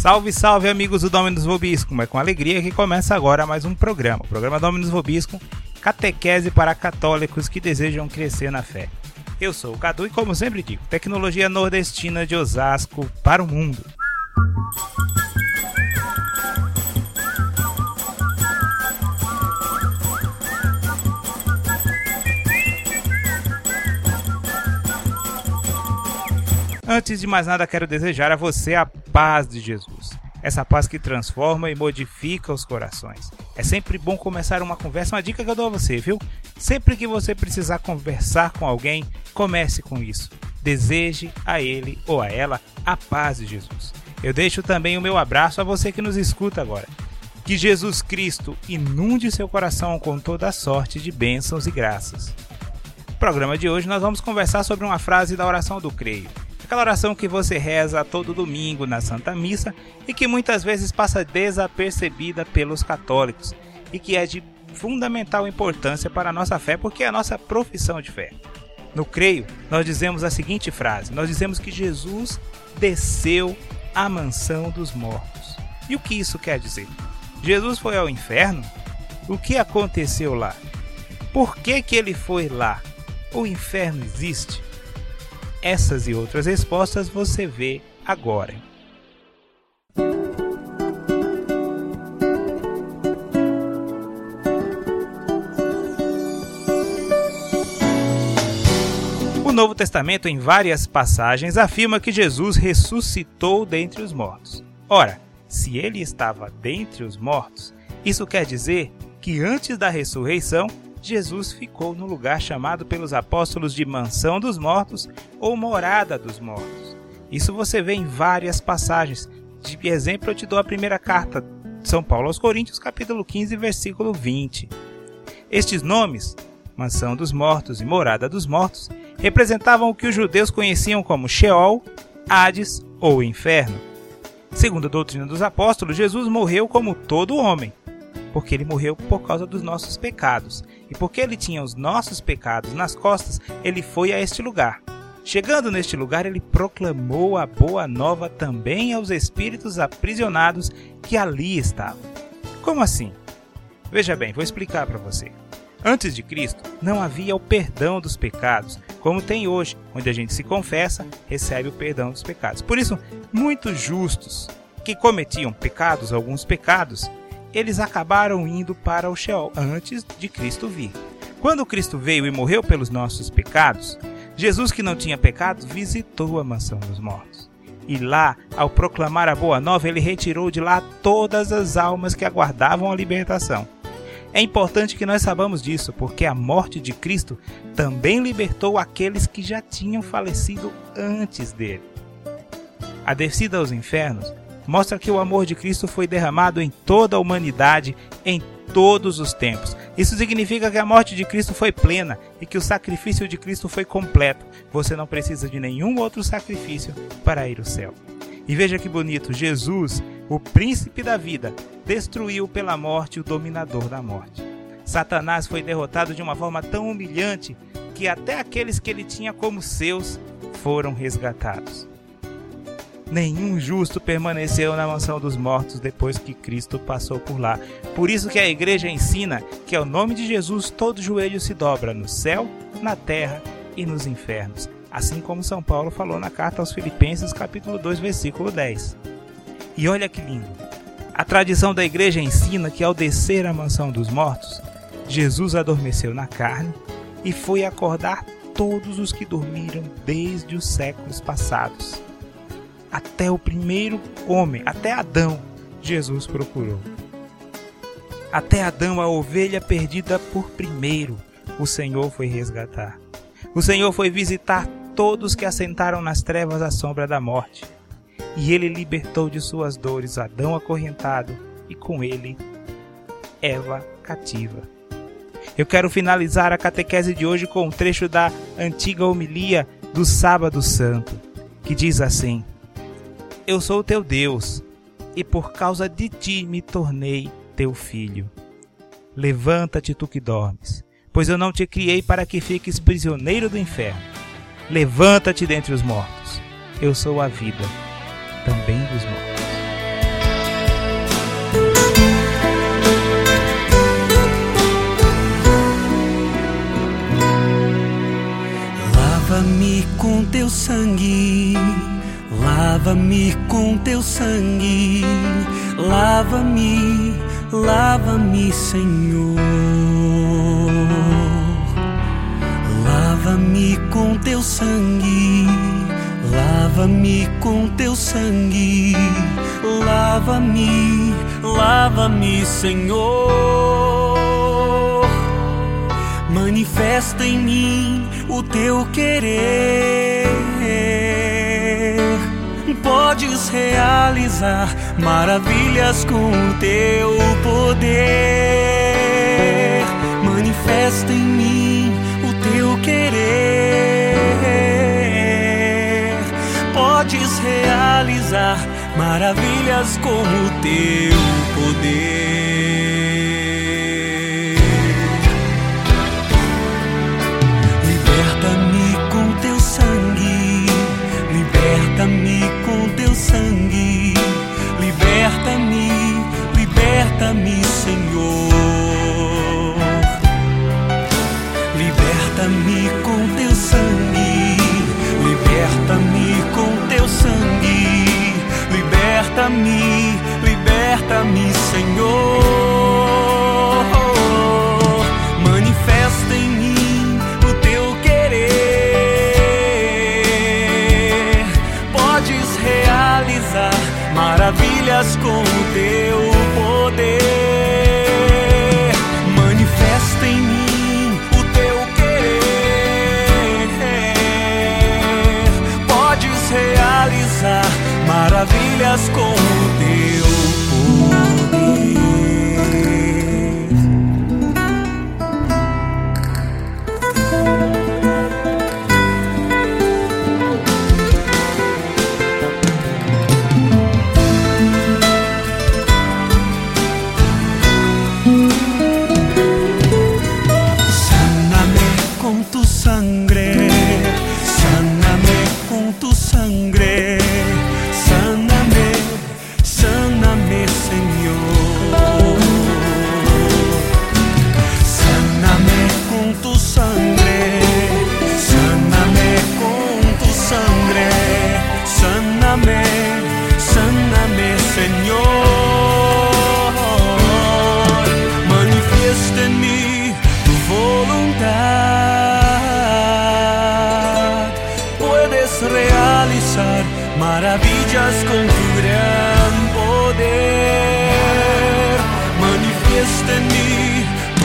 Salve, salve amigos do Dominus Vobiscum, é com alegria que começa agora mais um programa. O programa Dominus Vobiscum, catequese para católicos que desejam crescer na fé. Eu sou o Cadu e, como sempre digo, tecnologia nordestina de Osasco para o mundo. Antes de mais nada, quero desejar a você a paz de Jesus. Essa paz que transforma e modifica os corações. É sempre bom começar uma conversa, uma dica que eu dou a você, viu? Sempre que você precisar conversar com alguém, comece com isso. Deseje a ele ou a ela a paz de Jesus. Eu deixo também o meu abraço a você que nos escuta agora. Que Jesus Cristo inunde seu coração com toda a sorte de bênçãos e graças. No programa de hoje nós vamos conversar sobre uma frase da oração do Creio. Aquela oração que você reza todo domingo na Santa Missa e que muitas vezes passa desapercebida pelos católicos e que é de fundamental importância para a nossa fé, porque é a nossa profissão de fé. No Creio, nós dizemos a seguinte frase: nós dizemos que Jesus desceu à mansão dos mortos. E o que isso quer dizer? Jesus foi ao inferno? O que aconteceu lá? Por que ele foi lá? O inferno existe? Essas e outras respostas você vê agora. O Novo Testamento, em várias passagens, afirma que Jesus ressuscitou dentre os mortos. Ora, se ele estava dentre os mortos, isso quer dizer que antes da ressurreição, Jesus ficou no lugar chamado pelos apóstolos de Mansão dos Mortos ou Morada dos Mortos. Isso você vê em várias passagens. De exemplo, eu te dou a primeira carta de São Paulo aos Coríntios, capítulo 15, versículo 20. Estes nomes, Mansão dos Mortos e Morada dos Mortos, representavam o que os judeus conheciam como Sheol, Hades ou Inferno. Segundo a doutrina dos apóstolos, Jesus morreu como todo homem, porque ele morreu por causa dos nossos pecados. E porque ele tinha os nossos pecados nas costas, ele foi a este lugar. Chegando neste lugar, ele proclamou a boa nova também aos espíritos aprisionados que ali estavam. Como assim? Veja bem, vou explicar para você. Antes de Cristo, não havia o perdão dos pecados, como tem hoje, onde a gente se confessa, recebe o perdão dos pecados. Por isso, muitos justos que cometiam pecados, alguns pecados, eles acabaram indo para o Sheol antes de Cristo vir. Quando Cristo veio e morreu pelos nossos pecados, Jesus, que não tinha pecados, visitou a mansão dos mortos. E lá, ao proclamar a boa nova, ele retirou de lá todas as almas que aguardavam a libertação. É importante que nós saibamos disso, porque a morte de Cristo também libertou aqueles que já tinham falecido antes dele. A descida aos infernos mostra que o amor de Cristo foi derramado em toda a humanidade, em todos os tempos. Isso significa que a morte de Cristo foi plena e que o sacrifício de Cristo foi completo. Você não precisa de nenhum outro sacrifício para ir ao céu. E veja que bonito, Jesus, o príncipe da vida, destruiu pela morte o dominador da morte. Satanás foi derrotado de uma forma tão humilhante que até aqueles que ele tinha como seus foram resgatados. Nenhum justo permaneceu na mansão dos mortos depois que Cristo passou por lá. Por isso que a igreja ensina que ao nome de Jesus todo joelho se dobra no céu, na terra e nos infernos. Assim como São Paulo falou na carta aos Filipenses, capítulo 2, versículo 10. E olha que lindo! A tradição da igreja ensina que ao descer à mansão dos mortos, Jesus adormeceu na carne e foi acordar todos os que dormiram desde os séculos passados. Até o primeiro homem, até Adão, Jesus procurou. Até Adão, a ovelha perdida por primeiro, o Senhor foi resgatar. O Senhor foi visitar todos que assentaram nas trevas à sombra da morte. E ele libertou de suas dores Adão acorrentado e com ele Eva cativa. Eu quero finalizar a catequese de hoje com um trecho da antiga homilia do Sábado Santo, que diz assim: Eu sou teu Deus, e por causa de ti me tornei teu filho. Levanta-te, tu que dormes, pois eu não te criei para que fiques prisioneiro do inferno. Levanta-te dentre os mortos, eu sou a vida, também dos mortos. Lava-me com teu sangue, lava-me com teu sangue, lava-me, lava-me, Senhor. Lava-me com teu sangue, lava-me com teu sangue, lava-me, lava-me, Senhor. Manifesta em mim o teu querer. Podes realizar maravilhas com o teu poder. Manifesta em mim o teu querer. Podes realizar maravilhas com o teu poder. Liberta-me com teu sangue, liberta-me com teu sangue, liberta-me, liberta-me, Senhor. Liberta-me com teu sangue, liberta-me com teu sangue, liberta-me, liberta-me, Senhor. Manifesta em mim o teu querer. Podes realizar maravilhas com o teu poder. Manifesta em mim o teu querer. Podes realizar maravilhas com o teu poder. Sáname con tu sangre, sáname con tu sangre. Sáname, sáname, Señor. Sáname con tu sangre, sáname con tu sangre. Sáname, sáname, Señor. Manifiesta en mí tu voluntad. Puedes realizar maravillas con tu gran poder. Manifiesta en mí tu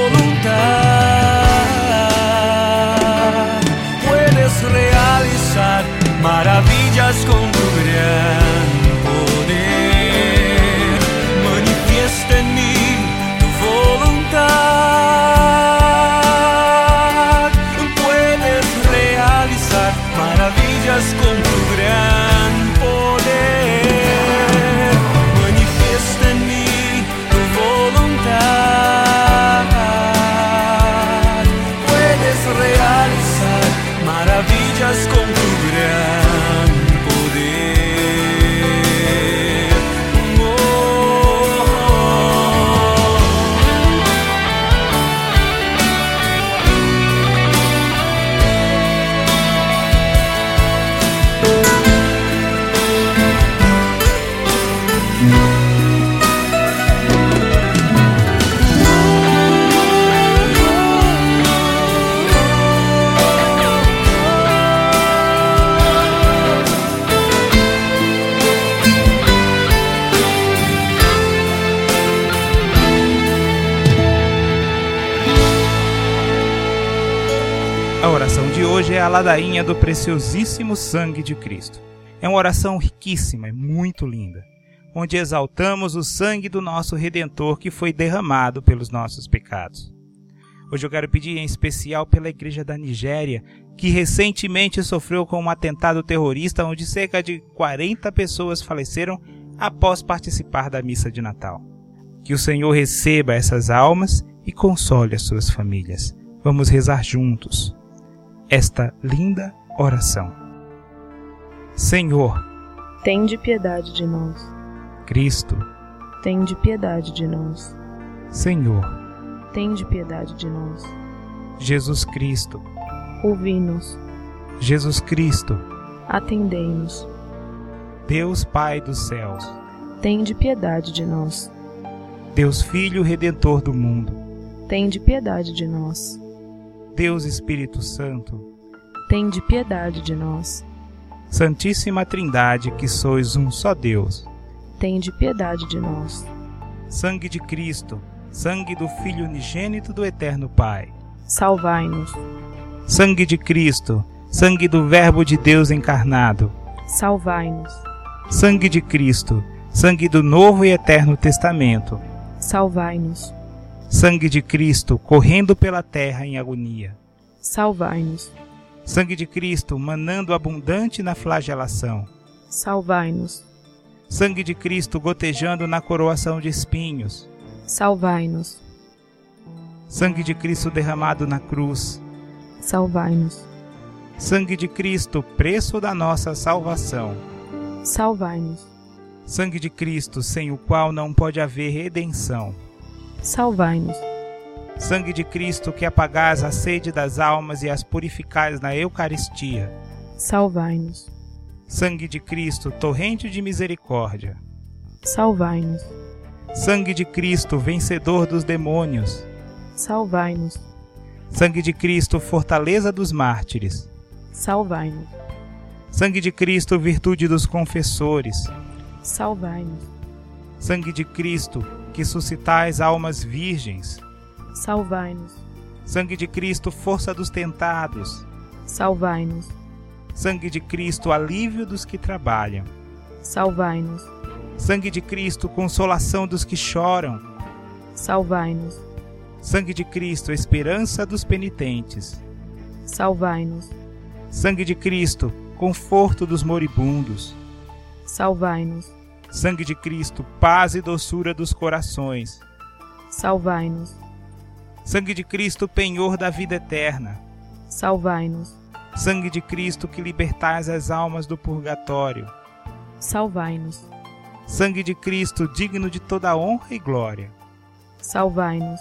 voluntad. Puedes realizar maravillas con tu gran poder. Manifiesta en mí tu voluntad. Puedes realizar maravillas con tu gran poder. Manifiesta en mí tu voluntad. Puedes realizar maravillas con tu gran poder. Oh. A oração de hoje é a ladainha do preciosíssimo sangue de Cristo. É uma oração riquíssima e muito linda, onde exaltamos o sangue do nosso Redentor que foi derramado pelos nossos pecados. Hoje eu quero pedir em especial pela Igreja da Nigéria, que recentemente sofreu com um atentado terrorista onde cerca de 40 pessoas faleceram após participar da missa de Natal. Que o Senhor receba essas almas e console as suas famílias. Vamos rezar juntos esta linda oração. Senhor, tende piedade de nós. Cristo, tende piedade de nós. Senhor, tende piedade de nós. Jesus Cristo, ouvi-nos. Jesus Cristo, atendei-nos. Deus Pai dos céus, Tende piedade de nós. Deus Filho Redentor do mundo, Tende piedade de nós. Deus Espírito Santo, Tende piedade de nós. Santíssima Trindade, que sois um só Deus, Tende piedade de nós. sangue de Cristo, sangue do Filho unigênito do Eterno Pai, Salvai-nos. sangue de Cristo, sangue do Verbo de Deus encarnado, Salvai-nos. sangue de Cristo, sangue do Novo e Eterno Testamento, Salvai-nos. sangue de Cristo correndo pela terra em agonia, Salvai-nos. sangue de Cristo manando abundante na flagelação, Salvai-nos. sangue de Cristo gotejando na coroação de espinhos, Salvai-nos. sangue de Cristo derramado na cruz, Salvai-nos. sangue de Cristo, preço da nossa salvação, Salvai-nos. sangue de Cristo, sem o qual não pode haver redenção, Salvai-nos. sangue de Cristo, que apagais a sede das almas e as purificais na Eucaristia, Salvai-nos. sangue de Cristo, torrente de misericórdia, Salvai-nos. sangue de Cristo, vencedor dos demônios, Salvai-nos. sangue de Cristo, fortaleza dos mártires, Salvai-nos. sangue de Cristo, virtude dos confessores, Salvai-nos. sangue de Cristo, que suscitais almas virgens, Salvai-nos. sangue de Cristo, força dos tentados, Salvai-nos. sangue de Cristo, alívio dos que trabalham, Salvai-nos. sangue de Cristo, consolação dos que choram, Salvai-nos. sangue de Cristo, esperança dos penitentes, Salvai-nos. sangue de Cristo, conforto dos moribundos, Salvai-nos. sangue de Cristo, paz e doçura dos corações, Salvai-nos. sangue de Cristo, penhor da vida eterna, Salvai-nos. sangue de Cristo, que libertais as almas do purgatório, Salvai-nos. sangue de Cristo, digno de toda honra e glória, Salvai-nos.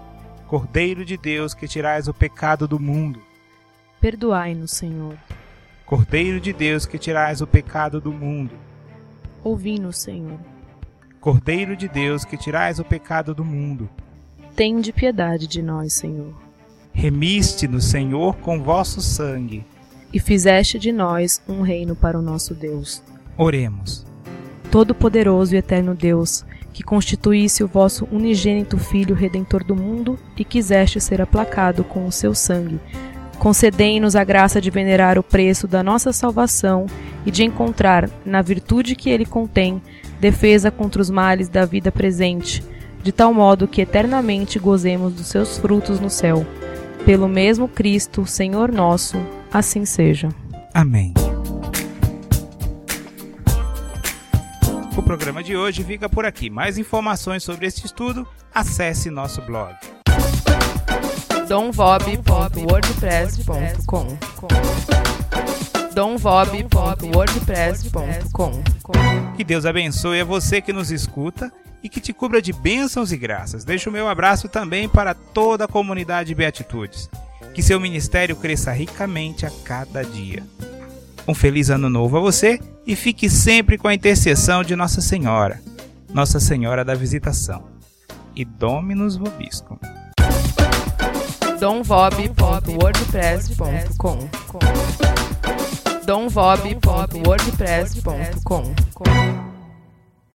Cordeiro de Deus, que tirais o pecado do mundo, Perdoai-nos, Senhor. Cordeiro de Deus, que tirais o pecado do mundo, Ouvi-nos, Senhor. Cordeiro de Deus, que tirais o pecado do mundo, Tende piedade de nós, Senhor. remiste-nos, Senhor, com vosso sangue. E fizeste de nós um reino para o nosso Deus. Oremos. Todo-Poderoso e Eterno Deus, que constituísse o vosso unigênito Filho Redentor do mundo e quiseste ser aplacado com o seu sangue, concedei-nos a graça de venerar o preço da nossa salvação e de encontrar, na virtude que ele contém, defesa contra os males da vida presente, de tal modo que eternamente gozemos dos seus frutos no céu. Pelo mesmo Cristo, Senhor nosso, assim seja. Amém. O programa de hoje fica por aqui. Mais informações sobre este estudo, acesse nosso blog. domvob.wordpress.com domvob.wordpress.com Que Deus abençoe a você que nos escuta e que te cubra de bênçãos e graças. Deixo o meu abraço também para toda a comunidade Beatitudes. Que seu ministério cresça ricamente a cada dia. Um feliz ano novo a você e fique sempre com a intercessão de Nossa Senhora, Nossa Senhora da Visitação. E Dominus Vobiscum. domvob.wordpress.com domvob.wordpress.com